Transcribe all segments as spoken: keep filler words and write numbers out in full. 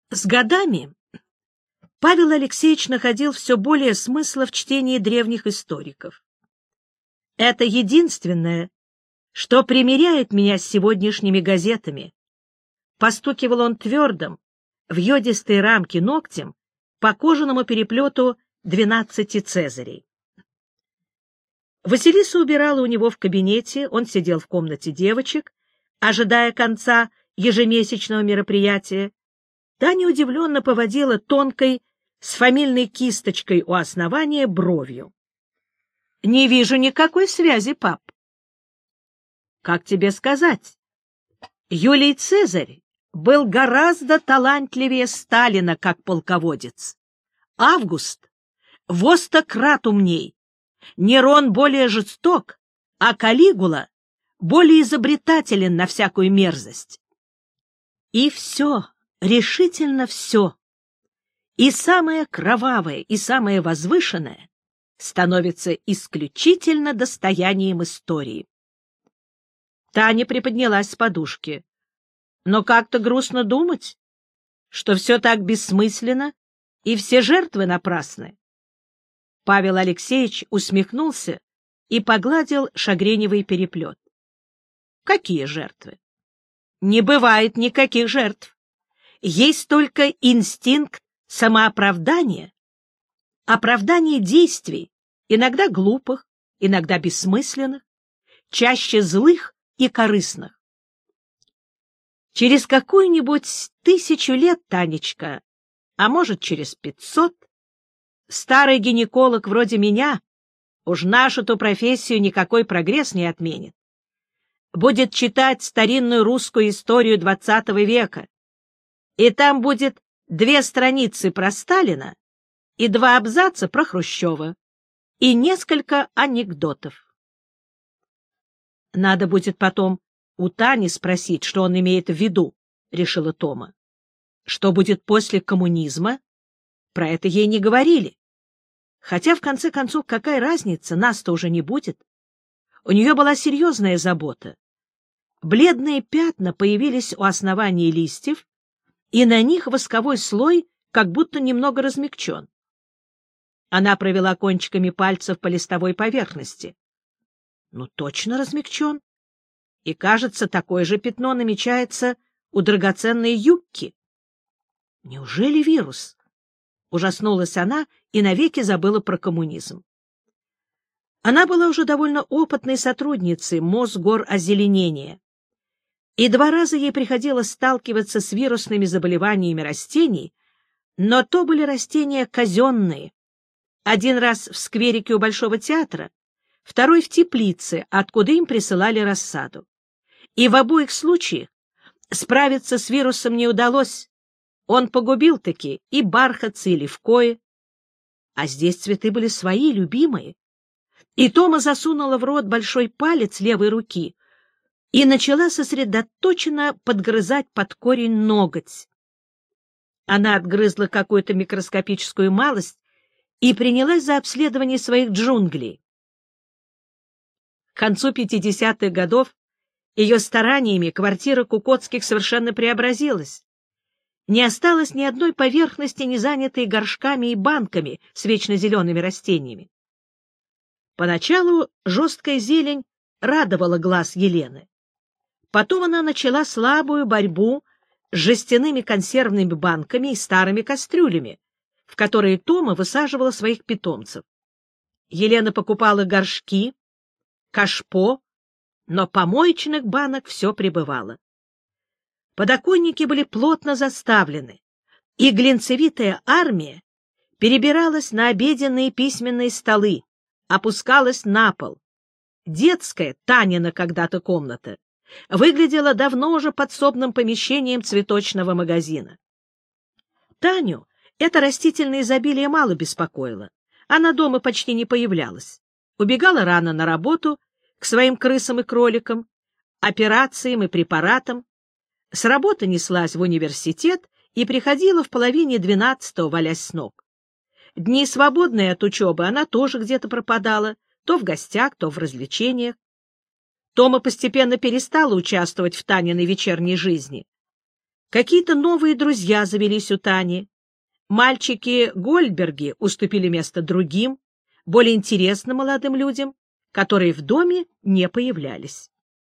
С годами Павел Алексеевич находил все более смысла в чтении древних историков. Это единственное, что примиряет меня с сегодняшними газетами. Постукивал он твердым, в йодистые рамки ногтем по кожаному переплету двенадцати цезарей. Василиса убирала у него в кабинете, он сидел в комнате девочек, ожидая конца ежемесячного мероприятия. Таня удивленно поводила тонкой, с фамильной кисточкой у основания, бровью. — Не вижу никакой связи, пап. — Как тебе сказать? Юлий Цезарь был гораздо талантливее Сталина как полководец. Август во сто крат умней. Нерон более жесток, а Калигула более изобретателен на всякую мерзость. И все, решительно все, и самое кровавое, и самое возвышенное становится исключительно достоянием истории. Таня приподнялась с подушки. Но как-то грустно думать, что все так бессмысленно, и все жертвы напрасны. Павел Алексеевич усмехнулся и погладил шагреневый переплет. Какие жертвы? Не бывает никаких жертв. Есть только инстинкт самооправдания, оправдание действий, иногда глупых, иногда бессмысленных, чаще злых и корыстных. Через какую-нибудь тысячу лет, Танечка, а может, через пятьсот, старый гинеколог вроде меня, уж нашу-то профессию никакой прогресс не отменит, будет читать старинную русскую историю двадцатого века, и там будет две страницы про Сталина и два абзаца про Хрущева и несколько анекдотов. Надо будет потом у Тани спросить, что он имеет в виду, — решила Тома. Что будет после коммунизма? Про это ей не говорили. Хотя, в конце концов, какая разница, нас-то уже не будет. У нее была серьезная забота. Бледные пятна появились у основания листьев, и на них восковой слой как будто немного размягчен. Она провела кончиками пальцев по листовой поверхности. Ну, точно размягчен. И, кажется, такое же пятно намечается у драгоценной юбки. Неужели вирус? Ужаснулась она и навеки забыла про коммунизм. Она была уже довольно опытной сотрудницей Мосгорозеленения, и два раза ей приходилось сталкиваться с вирусными заболеваниями растений, но то были растения казенные. Один раз в скверике у Большого театра, второй в теплице, откуда им присылали рассаду. И в обоих случаях справиться с вирусом не удалось. Он погубил-таки и бархатцы, и левкои. А здесь цветы были свои, любимые. И Тома засунула в рот большой палец левой руки и начала сосредоточенно подгрызать под корень ноготь. Она отгрызла какую-то микроскопическую малость и принялась за обследование своих джунглей. К концу пятидесятых годов ее стараниями квартира Кукоцких совершенно преобразилась. Не осталось ни одной поверхности, не занятой горшками и банками с вечно зелеными растениями. Поначалу жесткая зелень радовала глаз Елены. Потом она начала слабую борьбу с жестяными консервными банками и старыми кастрюлями, в которые Тома высаживала своих питомцев. Елена покупала горшки, кашпо, но помоечных банок все прибывало. Подоконники были плотно заставлены, и глинцевитая армия перебиралась на обеденные письменные столы, опускалась на пол. Детская, Танина когда-то комната, выглядела давно уже подсобным помещением цветочного магазина. Таню это растительное изобилие мало беспокоило. Она дома почти не появлялась. Убегала рано на работу, к своим крысам и кроликам, операциям и препаратам. С работы неслась в университет и приходила в половине двенадцатого, валясь с ног. Дни, свободные от учебы, она тоже где-то пропадала, то в гостях, то в развлечениях. Тома постепенно перестала участвовать в Таниной вечерней жизни. Какие-то новые друзья завелись у Тани. Мальчики Гольдберги уступили место другим, более интересным молодым людям, которые в доме не появлялись.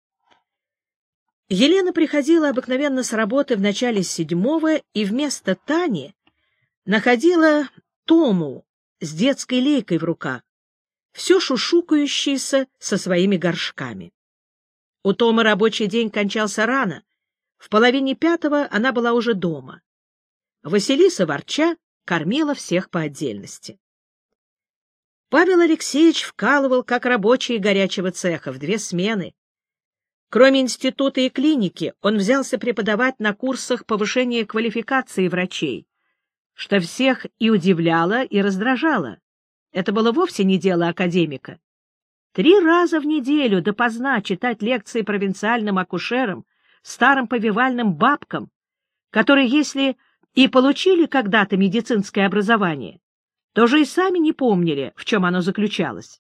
Елена приходила обыкновенно с работы в начале седьмого и вместо Тани находила Тому с детской лейкой в руках, все шушукающийся со своими горшками. У Томы рабочий день кончался рано. В половине пятого она была уже дома. Василиса, ворча, кормила всех по отдельности. Павел Алексеевич вкалывал, как рабочий горячего цеха, в две смены. Кроме института и клиники, он взялся преподавать на курсах повышения квалификации врачей, что всех и удивляло, и раздражало. Это было вовсе не дело академика. Три раза в неделю допоздна читать лекции провинциальным акушерам, старым повивальным бабкам, которые, если и получили когда-то медицинское образование, тоже и сами не помнили, в чем оно заключалось.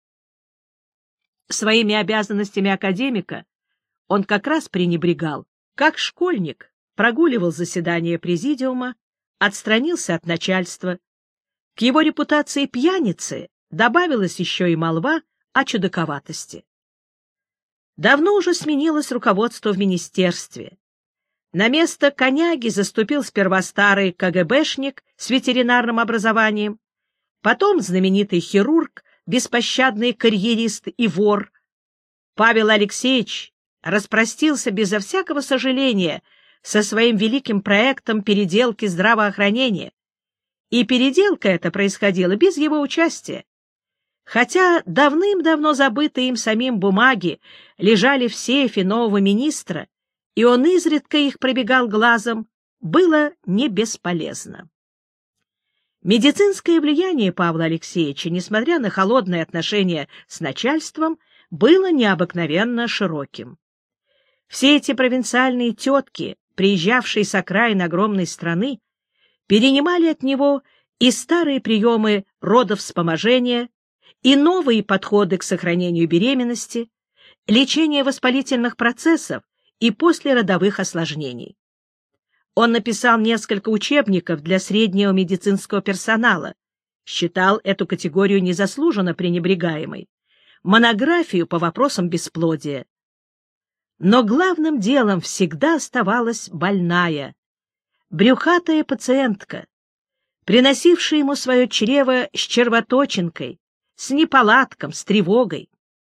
Своими обязанностями академика он как раз пренебрегал. Как школьник прогуливал заседания президиума, отстранился от начальства. К его репутации пьяницы добавилась еще и молва о чудаковатости. Давно уже сменилось руководство в министерстве. На место коняги заступил сперва старый КГБшник с ветеринарным образованием, потом знаменитый хирург, беспощадный карьерист и вор. Павел Алексеевич распростился безо всякого сожаления со своим великим проектом переделки здравоохранения, и переделка эта происходила без его участия. Хотя давным-давно забытые им самим бумаги лежали в сейфе нового министра, и он изредка их пробегал глазом, было не бесполезно. Медицинское влияние Павла Алексеевича, несмотря на холодные отношения с начальством, было необыкновенно широким. Все эти провинциальные тетки, приезжавшие с окраин огромной страны, перенимали от него и старые приемы родовспоможения, и новые подходы к сохранению беременности, лечение воспалительных процессов и послеродовых осложнений. Он написал несколько учебников для среднего медицинского персонала, считал эту категорию незаслуженно пренебрегаемой, монографию по вопросам бесплодия. Но главным делом всегда оставалась больная, брюхатая пациентка, приносившая ему свое чрево с червоточинкой, с неполадком, с тревогой.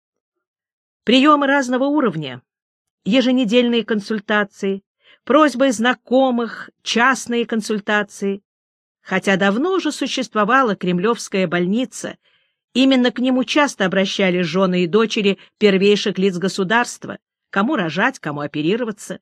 Приемы разного уровня, еженедельные консультации, просьбы знакомых, частные консультации. Хотя давно уже существовала Кремлевская больница, именно к нему часто обращались жены и дочери первейших лиц государства, кому рожать, кому оперироваться.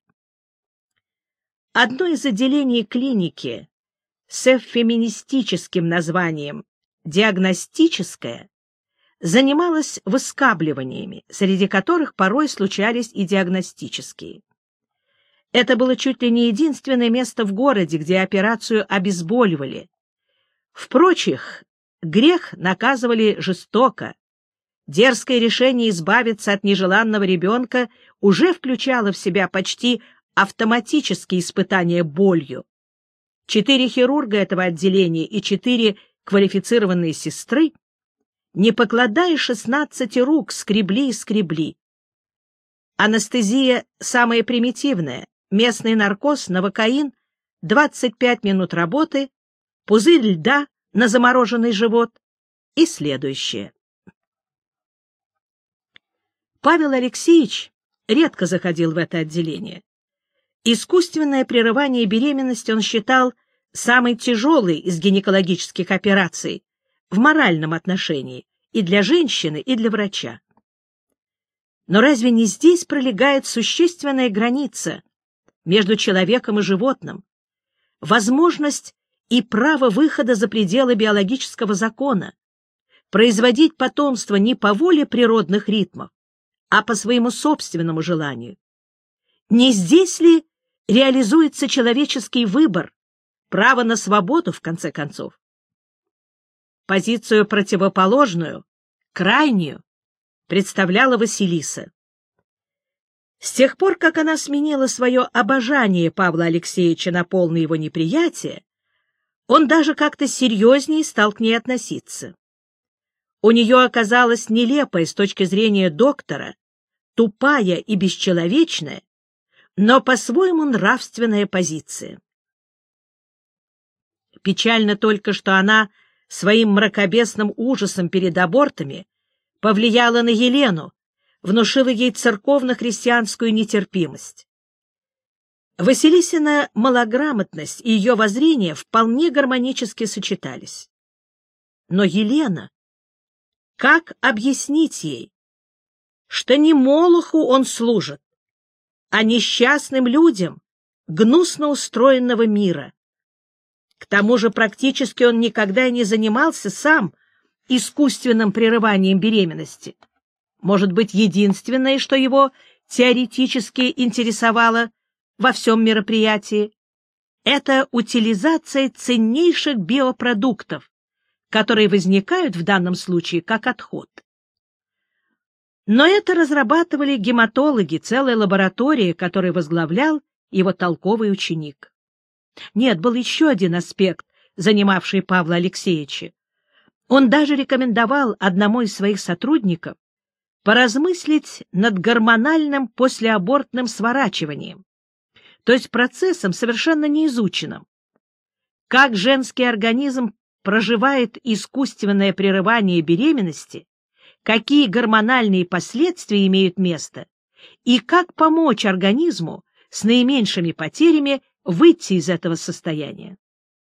Одно из отделений клиники с эвфеминистическим названием «диагностическое» занималась выскабливаниями, среди которых порой случались и диагностические. Это было чуть ли не единственное место в городе, где операцию обезболивали. В прочих грех наказывали жестоко. Дерзкое решение избавиться от нежеланного ребенка уже включало в себя почти автоматические испытания болью. Четыре хирурга этого отделения и четыре квалифицированные сестры, не покладая шестнадцати рук, скребли и скребли. Анестезия самая примитивная, местный наркоз, новокаин, двадцать пять минут работы, пузырь льда на замороженный живот и следующее. Павел Алексеевич редко заходил в это отделение. Искусственное прерывание беременности он считал самой тяжелой из гинекологических операций в моральном отношении и для женщины, и для врача. Но разве не здесь пролегает существенная граница между человеком и животным, возможность и право выхода за пределы биологического закона, производить потомство не по воле природных ритмов, а по своему собственному желанию? Не здесь ли реализуется человеческий выбор, право на свободу, в конце концов? Позицию противоположную, крайнюю, представляла Василиса. С тех пор, как она сменила свое обожание Павла Алексеевича на полное его неприятие, он даже как-то серьезнее стал к ней относиться. У нее оказалась нелепая с точки зрения доктора, тупая и бесчеловечная, но по-своему нравственная позиция. Печально только, что она своим мракобесным ужасом перед абортами повлияла на Елену, внушила ей церковно-христианскую нетерпимость. Василисина малограмотность и ее воззрения вполне гармонически сочетались. Но Елена, как объяснить ей, что не Молоху он служит, а несчастным людям гнусно устроенного мира? К тому же практически он никогда и не занимался сам искусственным прерыванием беременности. Может быть, единственное, что его теоретически интересовало во всем мероприятии, это утилизация ценнейших биопродуктов, которые возникают в данном случае как отход. Но это разрабатывали гематологи, целая лаборатория, которую возглавлял его толковый ученик. Нет, был еще один аспект, занимавший Павла Алексеевича. Он даже рекомендовал одному из своих сотрудников поразмыслить над гормональным послеабортным сворачиванием, то есть процессом, совершенно неизученным. Как женский организм проживает искусственное прерывание беременности, какие гормональные последствия имеют место и как помочь организму с наименьшими потерями выйти из этого состояния.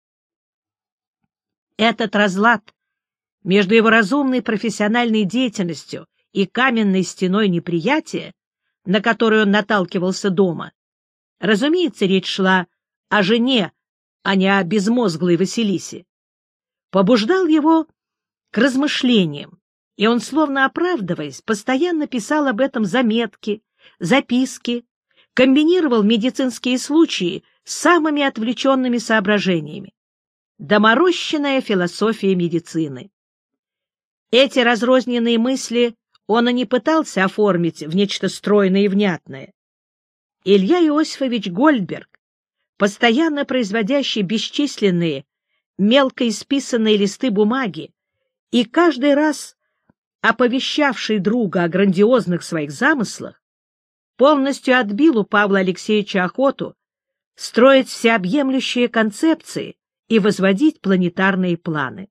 Этот разлад между его разумной профессиональной деятельностью и каменной стеной неприятия, на которую он наталкивался дома, разумеется, речь шла о жене, а не о безмозглой Василисе, побуждал его к размышлениям, и он, словно оправдываясь, постоянно писал об этом заметки, записки, комбинировал медицинские случаи с самыми отвлеченными соображениями. Доморощенная философия медицины. Эти разрозненные мысли он и не пытался оформить в нечто стройное и внятное. Илья Иосифович Гольдберг, постоянно производящий бесчисленные, мелко исписанные листы бумаги и каждый раз оповещавший друга о грандиозных своих замыслах, полностью отбил у Павла Алексеевича охоту строить всеобъемлющие концепции и возводить планетарные планы.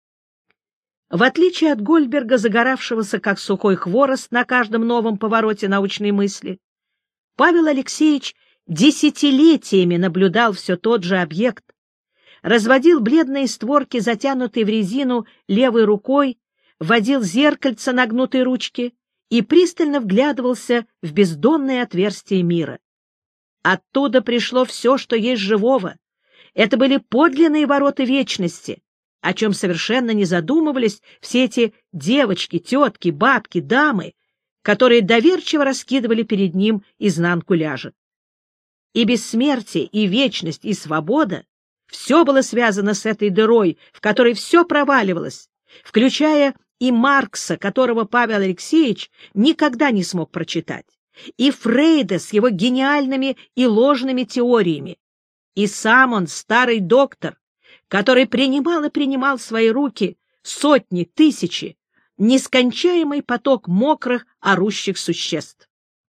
В отличие от Гольдберга, загоравшегося как сухой хворост на каждом новом повороте научной мысли, Павел Алексеевич десятилетиями наблюдал все тот же объект, разводил бледные створки, затянутые в резину левой рукой, водил зеркальце на гнутой ручке и пристально вглядывался в бездонные отверстия мира. Оттуда пришло все, что есть живого. Это были подлинные ворота вечности, о чем совершенно не задумывались все эти девочки, тетки, бабки, дамы, которые доверчиво раскидывали перед ним изнанку ляжек. И бессмертие, и вечность, и свобода — все было связано с этой дырой, в которой все проваливалось, включая и Маркса, которого Павел Алексеевич никогда не смог прочитать, и Фрейда с его гениальными и ложными теориями, и сам он, старый доктор, который принимал и принимал в свои руки сотни, тысячи, нескончаемый поток мокрых, орущих существ.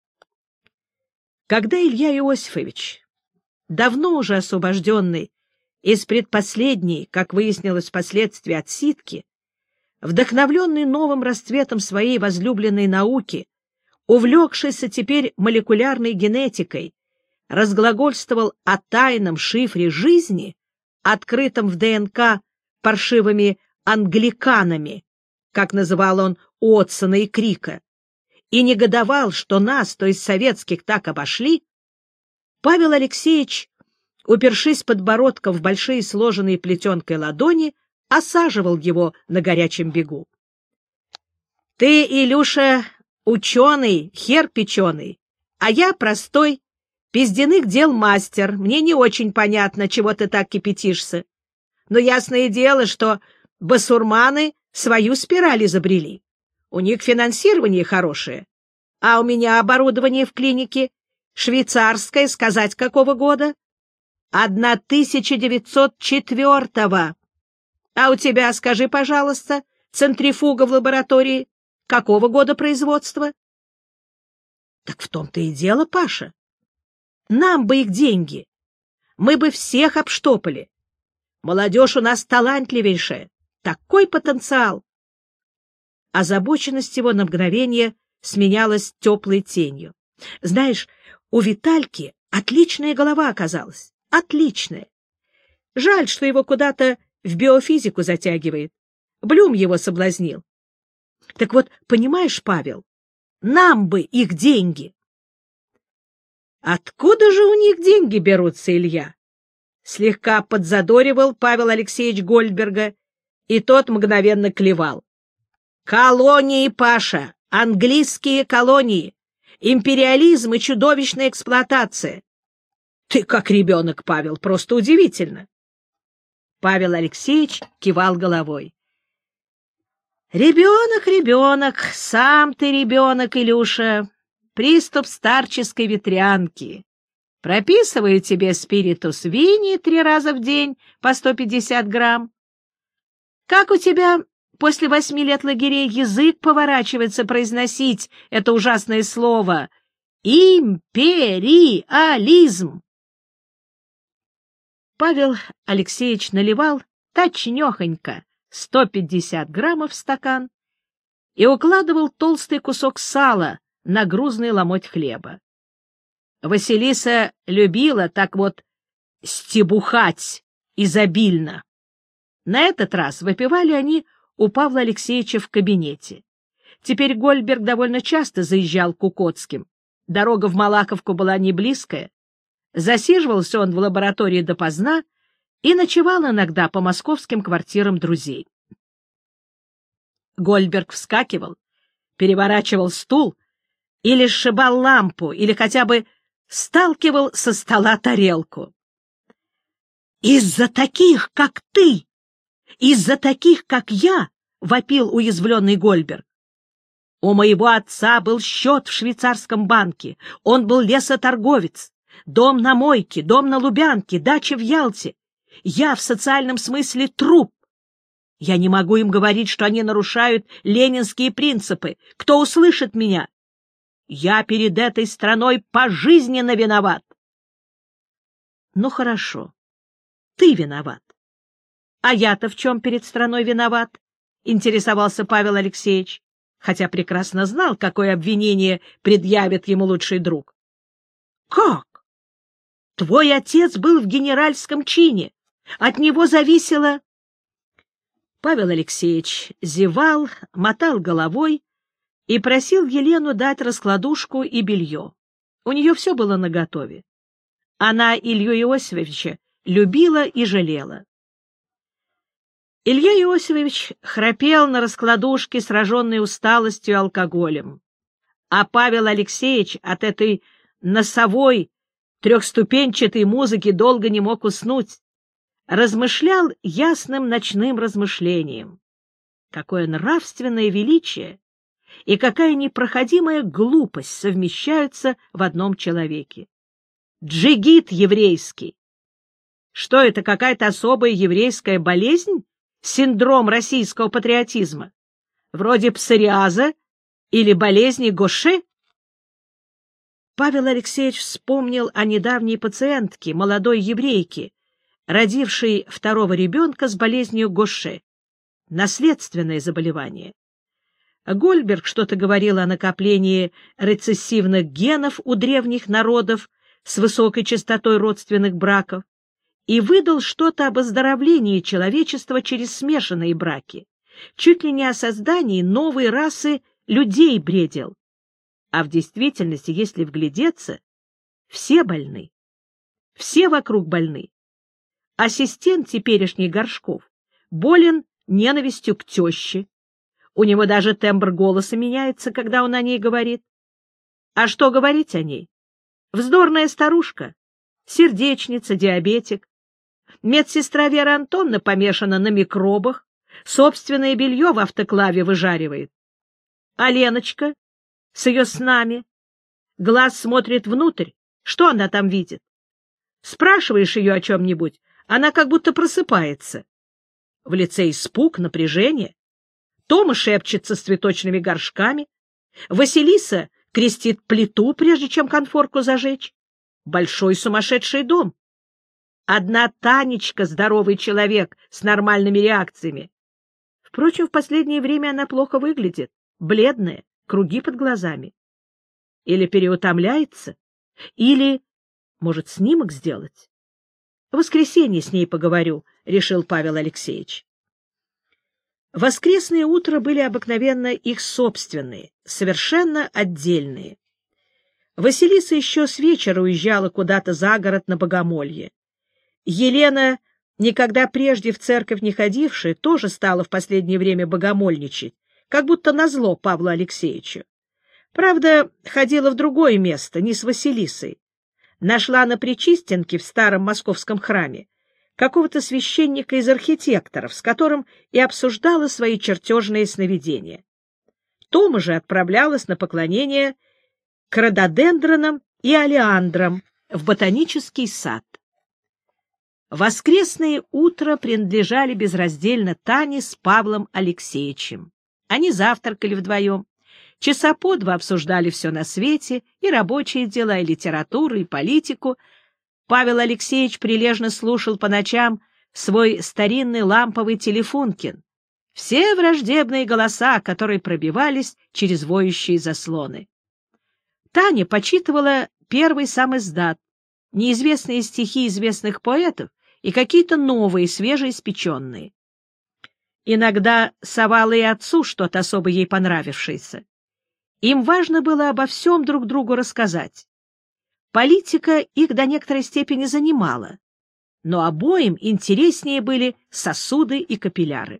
Когда Илья Иосифович, давно уже освобожденный из предпоследней, как выяснилось впоследствии, отсидки, вдохновленный новым расцветом своей возлюбленной науки, увлекшийся теперь молекулярной генетикой, разглагольствовал о тайном шифре жизни, открытом в ДНК паршивыми англиканами, как называл он Уотсона и Крика, и негодовал, что нас, то есть советских, так обошли, Павел Алексеевич, упершись подбородком в большие сложенные плетенкой ладони, осаживал его на горячем бегу. — Ты, Илюша, ученый, хер печеный, а я простой, пиздяных дел мастер, мне не очень понятно, чего ты так кипятишься. Но ясное дело, что басурманы свою спираль изобрели. У них финансирование хорошее. А у меня оборудование в клинике швейцарское, сказать какого года? тысяча девятьсот четвёртого. А у тебя, скажи, пожалуйста, центрифуга в лаборатории какого года производства? Так в том-то и дело, Паша. Нам бы их деньги. Мы бы всех обштопали. Молодежь у нас талантливейшая. Такой потенциал. Озабоченность его на мгновение сменялась теплой тенью. Знаешь, у Витальки отличная голова оказалась. Отличная. Жаль, что его куда-то в биофизику затягивает. Блюм его соблазнил. Так вот, понимаешь, Павел, нам бы их деньги. Откуда же у них деньги берутся, Илья? Слегка подзадоривал Павел Алексеевич Гольдберга, и тот мгновенно клевал. Колонии, Паша, английские колонии, империализм и чудовищная эксплуатация. Ты как ребенок, Павел, просто удивительно. Павел Алексеевич кивал головой. Ребенок, ребенок, сам ты ребенок, Илюша. Приступ старческой ветрянки. Прописываю тебе спиритус вини три раза в день по сто пятьдесят грамм. Как у тебя после восьми лет лагерей язык поворачивается произносить это ужасное слово? Империализм. Павел Алексеевич наливал точнёхонько сто пятьдесят граммов в стакан и укладывал толстый кусок сала на грузный ломоть хлеба. Василиса любила так вот стебухать изобильно. На этот раз выпивали они у Павла Алексеевича в кабинете. Теперь Гольдберг довольно часто заезжал к Кукотским. Дорога в Малаховку была не близкая. Засиживался он в лаборатории допоздна и ночевал иногда по московским квартирам друзей. Гольдберг вскакивал, переворачивал стул или сшибал лампу, или хотя бы сталкивал со стола тарелку. «Из-за таких, как ты! Из-за таких, как я!» — вопил уязвленный Гольдберг. «У моего отца был счет в швейцарском банке, он был лесоторговец, дом на Мойке, дом на Лубянке, дача в Ялте. Я в социальном смысле труп. Я не могу им говорить, что они нарушают ленинские принципы. Кто услышит меня? Я перед этой страной пожизненно виноват». Ну, хорошо, ты виноват. А я-то в чем перед страной виноват? Интересовался Павел Алексеевич, хотя прекрасно знал, какое обвинение предъявит ему лучший друг. Как? Твой отец был в генеральском чине. От него зависело... Павел Алексеевич зевал, мотал головой и просил Елену дать раскладушку и белье. У нее все было наготове. Она Илью Иосифовича любила и жалела. Илья Иосифович храпел на раскладушке, сраженный усталостью и алкоголем. А Павел Алексеевич от этой носовой трехступенчатой музыки долго не мог уснуть. Размышлял ясным ночным размышлением. Какое нравственное величие и какая непроходимая глупость совмещаются в одном человеке. Джигит еврейский. Что это, какая-то особая еврейская болезнь? Синдром российского патриотизма? Вроде псориаза или болезни Гоше? Павел Алексеевич вспомнил о недавней пациентке, молодой еврейке, родившей второго ребенка с болезнью Гоше. Наследственное заболевание. Гольдберг что-то говорил о накоплении рецессивных генов у древних народов с высокой частотой родственных браков и выдал что-то об оздоровлении человечества через смешанные браки. Чуть ли не о создании новой расы людей бредил. А в действительности, если вглядеться, все больны. Все вокруг больны. Ассистент теперешний Горшков болен ненавистью к теще. У него даже тембр голоса меняется, когда он о ней говорит. А что говорить о ней? Вздорная старушка, сердечница, диабетик. Медсестра Вера Антоновна помешана на микробах, собственное белье в автоклаве выжаривает. А Леночка, с ее снами. Глаз смотрит внутрь. Что она там видит? Спрашиваешь ее о чем-нибудь, она как будто просыпается. В лице испуг, напряжение. Тома шепчется с цветочными горшками. Василиса крестит плиту, прежде чем конфорку зажечь. Большой сумасшедший дом. Одна Танечка — здоровый человек с нормальными реакциями. Впрочем, в последнее время она плохо выглядит, бледная, круги под глазами. Или переутомляется, или, может, снимок сделать. В воскресенье с ней поговорю, — решил Павел Алексеевич. Воскресные утра были обыкновенно их собственные, совершенно отдельные. Василиса еще с вечера уезжала куда-то за город на богомолье. Елена, никогда прежде в церковь не ходившая, тоже стала в последнее время богомольничать, как будто назло Павлу Алексеевичу. Правда, ходила в другое место, не с Василисой. Нашла на Пречистенке в старом московском храме какого-то священника из архитекторов, с которым и обсуждала свои чертежные сновидения. Тома же отправлялась на поклонение к рододендронам и олеандрам в ботанический сад. Воскресные утра принадлежали безраздельно Тане с Павлом Алексеевичем. Они завтракали вдвоем, часа по два обсуждали все на свете, и рабочие дела, и литературу, и политику. Павел Алексеевич прилежно слушал по ночам свой старинный ламповый телефункин, все враждебные голоса, которые пробивались через воющие заслоны. Таня почитывала первый самиздат, неизвестные стихи известных поэтов и какие-то новые, свежеиспеченные. Иногда совала и отцу что-то особо ей понравившееся. Им важно было обо всем друг другу рассказать. Политика их до некоторой степени занимала, но обоим интереснее были сосуды и капилляры.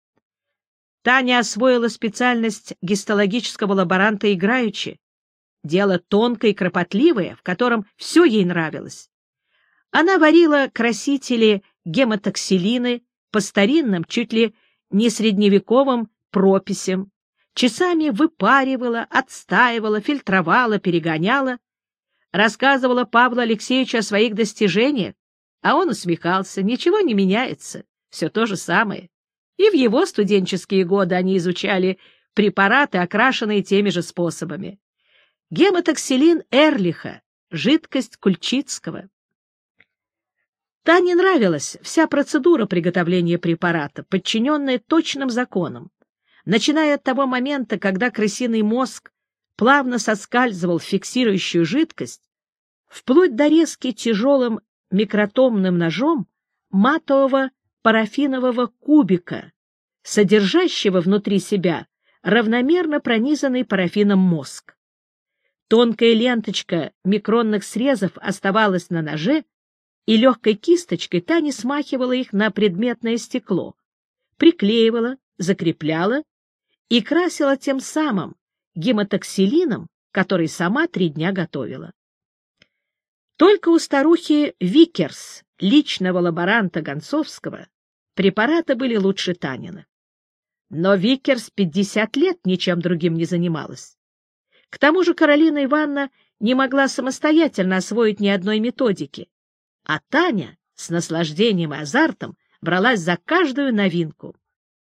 Таня освоила специальность гистологического лаборанта играючи. Дело тонкое и кропотливое, в котором все ей нравилось. Она варила красители гематоксилины по старинным, чуть ли не средневековым прописям, часами выпаривала, отстаивала, фильтровала, перегоняла, рассказывала Павлу Алексеевичу о своих достижениях, а он усмехался: ничего не меняется, все то же самое. И в его студенческие годы они изучали препараты, окрашенные теми же способами. Гематоксилин Эрлиха, жидкость Кульчицкого. Тане нравилась вся процедура приготовления препарата, подчиненная точным законам, начиная от того момента, когда крысиный мозг плавно соскальзывал в фиксирующую жидкость, вплоть до резки тяжелым микротомным ножом матового парафинового кубика, содержащего внутри себя равномерно пронизанный парафином мозг. Тонкая ленточка микронных срезов оставалась на ноже, и легкой кисточкой Таня смахивала их на предметное стекло, приклеивала, закрепляла и красила тем самым гематоксилином, который сама три дня готовила. Только у старухи Викерс, личного лаборанта Гонцовского, препараты были лучше Танина. Но Викерс пятьдесят лет ничем другим не занималась. К тому же Каролина Ивановна не могла самостоятельно освоить ни одной методики, а Таня с наслаждением и азартом бралась за каждую новинку.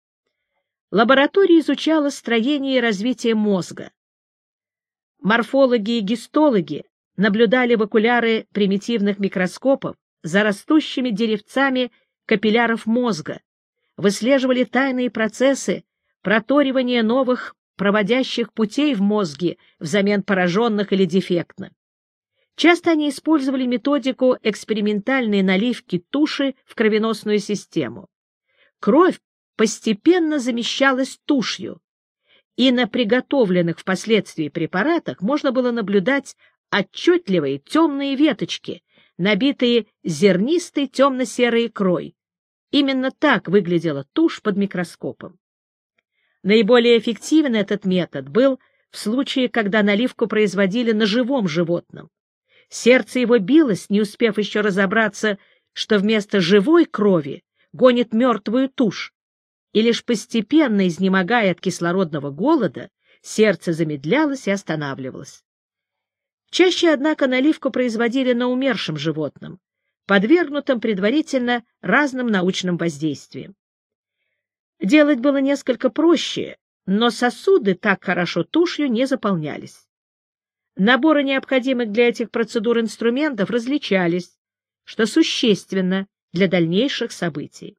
Лаборатория изучала строение и развитие мозга. Морфологи и гистологи наблюдали в окуляры примитивных микроскопов за растущими деревцами капилляров мозга, выслеживали тайные процессы проторивания новых проводящих путей в мозге взамен пораженных или дефектных. Часто они использовали методику экспериментальной наливки туши в кровеносную систему. Кровь постепенно замещалась тушью, и на приготовленных впоследствии препаратах можно было наблюдать отчетливые темные веточки, набитые зернистой темно-серой икрой. Именно так выглядела тушь под микроскопом. Наиболее эффективен этот метод был в случае, когда наливку производили на живом животном. Сердце его билось, не успев еще разобраться, что вместо живой крови гонит мертвую тушь, и лишь постепенно, изнемогая от кислородного голода, сердце замедлялось и останавливалось. Чаще, однако, наливку производили на умершем животном, подвергнутом предварительно разным научным воздействиям. Делать было несколько проще, но сосуды так хорошо тушью не заполнялись. Наборы необходимых для этих процедур инструментов различались, что существенно для дальнейших событий.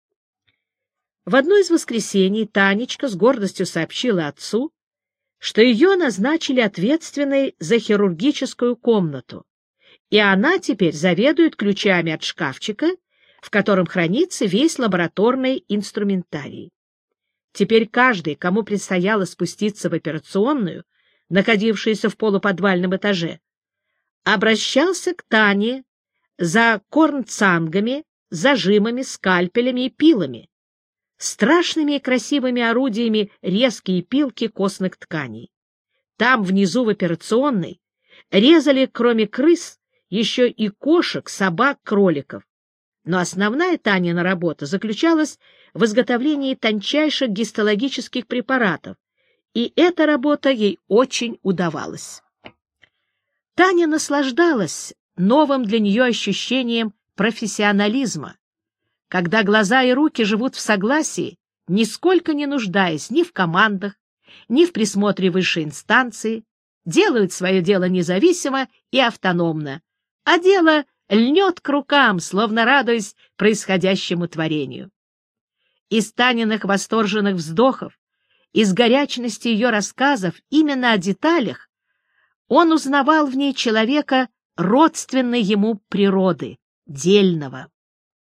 В одно из воскресений Танечка с гордостью сообщила отцу, что ее назначили ответственной за хирургическую комнату, и она теперь заведует ключами от шкафчика, в котором хранится весь лабораторный инструментарий. Теперь каждый, кому предстояло спуститься в операционную, находившуюся в полуподвальном этаже, обращался к Тане за корнцангами, зажимами, скальпелями и пилами, страшными и красивыми орудиями резки и пилки костных тканей. Там, внизу в операционной, резали, кроме крыс, еще и кошек, собак, кроликов. Но основная Танина работа заключалась в изготовлении тончайших гистологических препаратов, и эта работа ей очень удавалась. Таня наслаждалась новым для нее ощущением профессионализма, когда глаза и руки живут в согласии, нисколько не нуждаясь ни в командах, ни в присмотре высшей инстанции, делают свое дело независимо и автономно, а дело льнет к рукам, словно радуясь происходящему творению. Из Таниных восторженных вздохов, из горячности ее рассказов именно о деталях он узнавал в ней человека родственной ему природы, дельного.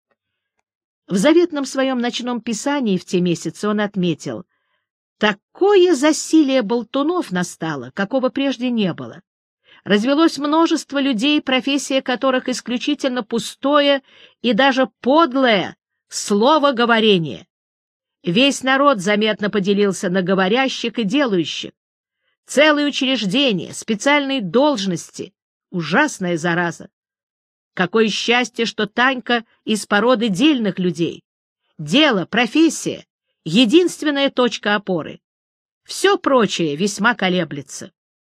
В заветном своем ночном писании в те месяцы он отметил: «Такое засилие болтунов настало, какого прежде не было. Развелось множество людей, профессия которых исключительно пустое и даже подлое словоговорение. Весь народ заметно поделился на говорящих и делающих. Целые учреждения, специальные должности. Ужасная зараза. Какое счастье, что Танька из породы дельных людей. Дело, профессия — единственная точка опоры. Все прочее весьма колеблется».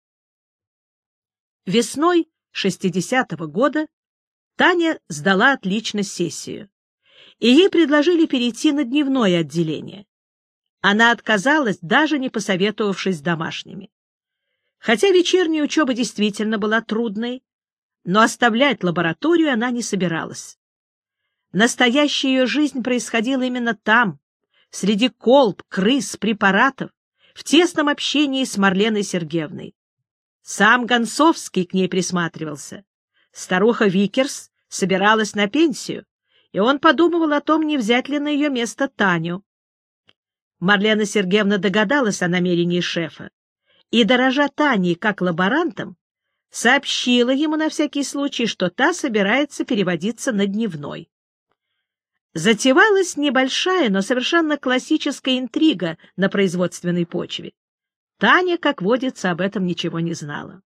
Весной шестидесятого года Таня сдала отлично сессию, и ей предложили перейти на дневное отделение. Она отказалась, даже не посоветовавшись с домашними. Хотя вечерняя учеба действительно была трудной, но оставлять лабораторию она не собиралась. Настоящая ее жизнь происходила именно там, среди колб, крыс, препаратов, в тесном общении с Марленой Сергеевной. Сам Гонцовский к ней присматривался. Старуха Викерс собиралась на пенсию, и он подумывал о том, не взять ли на ее место Таню. Марлена Сергеевна догадалась о намерении шефа и, дорожа Таней как лаборантом, сообщила ему на всякий случай, что та собирается переводиться на дневной. Затевалась небольшая, но совершенно классическая интрига на производственной почве. Таня, как водится, об этом ничего не знала.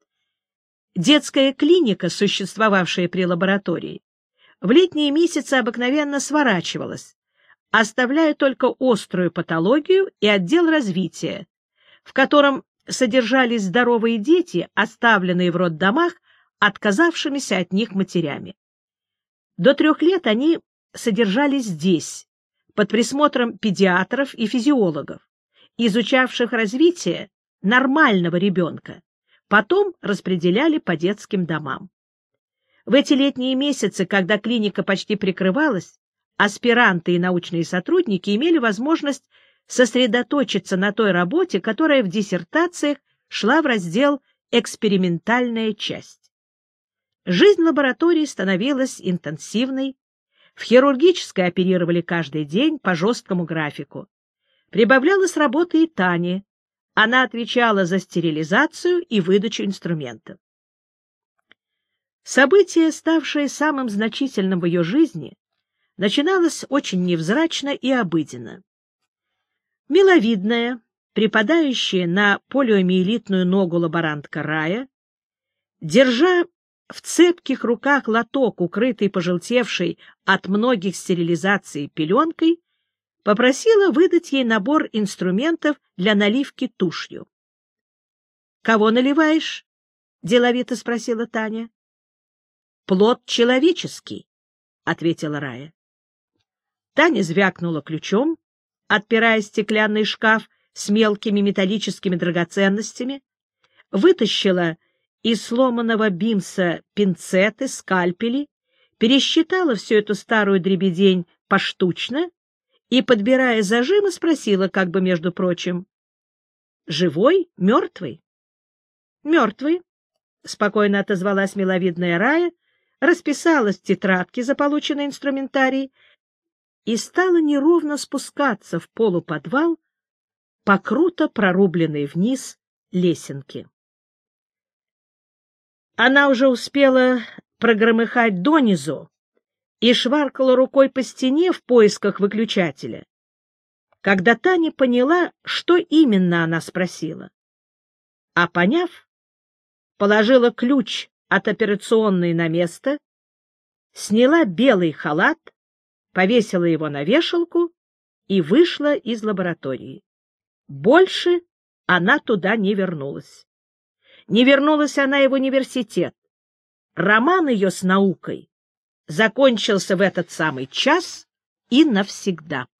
Детская клиника, существовавшая при лаборатории, в летние месяцы обыкновенно сворачивалась, оставляя только острую патологию и отдел развития, в котором содержались здоровые дети, оставленные в роддомах отказавшимися от них матерями. До трех лет они содержались здесь, под присмотром педиатров и физиологов, изучавших развитие нормального ребенка, потом распределяли по детским домам. В эти летние месяцы, когда клиника почти прикрывалась, аспиранты и научные сотрудники имели возможность сосредоточиться на той работе, которая в диссертациях шла в раздел «Экспериментальная часть». Жизнь лаборатории становилась интенсивной, в хирургической оперировали каждый день по жесткому графику. Прибавлялась работа и Тане. Она отвечала за стерилизацию и выдачу инструментов. Событие, ставшее самым значительным в ее жизни, начиналось очень невзрачно и обыденно. Миловидная, припадающая на полиомиелитную ногу лаборантка Рая, держа в цепких руках лоток, укрытый пожелтевшей от многих стерилизаций пеленкой, попросила выдать ей набор инструментов для наливки тушью. — Кого наливаешь? — деловито спросила Таня. — Плод человеческий, — ответила Рая. Таня звякнула ключом, отпирая стеклянный шкаф с мелкими металлическими драгоценностями, вытащила из сломанного бимса пинцеты, скальпели, пересчитала всю эту старую дребедень поштучно и, подбирая зажимы, спросила, как бы между прочим: «Живой? Мертвый?» «Мертвый», — спокойно отозвалась миловидная Рая, расписалась в тетрадке за полученный инструментарий и стала неровно спускаться в полуподвал по круто прорубленной вниз лесенке. Она уже успела прогромыхать донизу и шваркала рукой по стене в поисках выключателя, когда Таня поняла, что именно она спросила. А поняв, положила ключ от операционной на место, сняла белый халат, повесила его на вешалку и вышла из лаборатории. Больше она туда не вернулась. Не вернулась она и в университет. Роман ее с наукой закончился в этот самый час и навсегда.